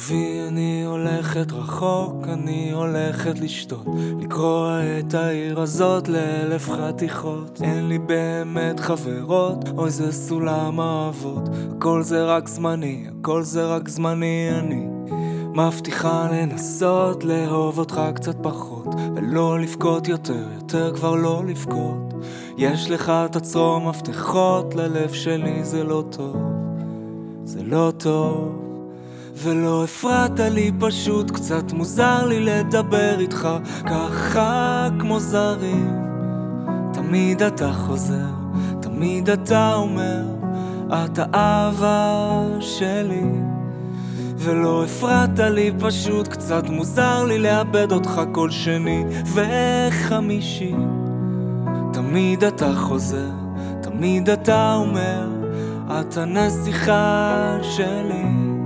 אהובי, אני הולכת רחוק, אני הולכת לשתות, לקרוע את העיר הזאת לאלף חתיכות. אין לי באמת חברות, אוי זה סולם אהבות. הכל זה רק זמני, הכל זה רק זמני. אני מבטיחה לנסות לאהוב אותך קצת פחות, ולא לבכות יותר, יותר כבר לא לבכות. יש לך תצרום מפתחות ללב שלי, זה לא טוב, זה לא טוב. ולא הפרעת לי, פשוט קצת מוזר לי לדבר איתך ככה כמו זרים. תמיד אתה חוזר, תמיד אתה אומר אתה אהבה שלי. ולא הפרעת לי, פשוט קצת מוזר לי לאבד אותך כל שני וחמישי. תמיד אתה חוזר, תמיד אתה אומר אתה נסיכה שלי.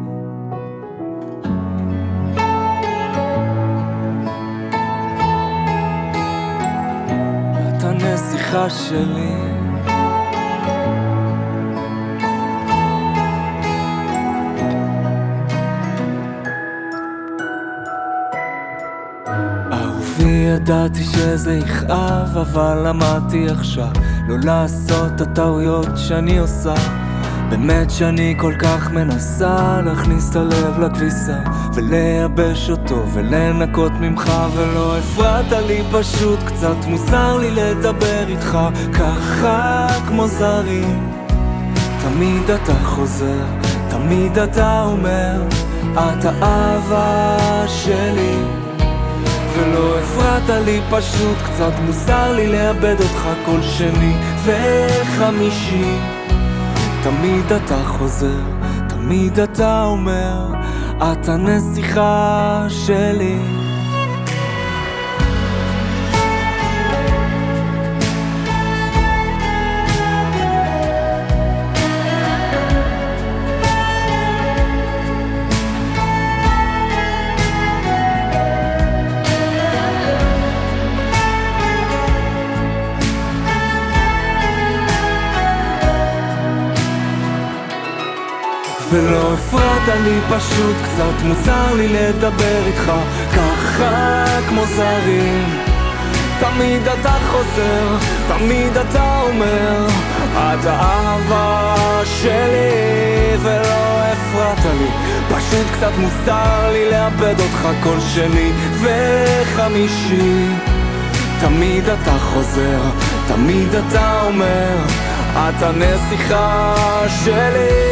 אתה נסיכה שלי. אהובי, ידעתי שזה יכאב, אבל למדתי עכשיו לא לעשות את הטעויות שאני עושה. באמת שאני כל כך מנסה להכניס את הלב לכביסה ולייבש אותו ולנקות ממך. ולא הפרעת לי, פשוט קצת מוזר לי לדבר איתך ככה כמו זרים. תמיד אתה חוזר, תמיד אתה אומר אתה אהבה שלי. ולא הפרעת לי, פשוט קצת מוזר לי לאבד אותך כל שני וחמישי. תמיד אתה חוזר, תמיד אתה אומר אתה נסיכה שלי. ולא הפרעת לי, פשוט קצת מוזר לי לדבר איתך ככה כמו זרים. תמיד אתה חוזר, תמיד אתה אומר אתה אהבה שלי. ולא הפרעת לי, פשוט קצת מוזר לי לאבד אותך כל שני וחמישי. תמיד אתה חוזר, תמיד אתה אומר אתה נסיכה שלי.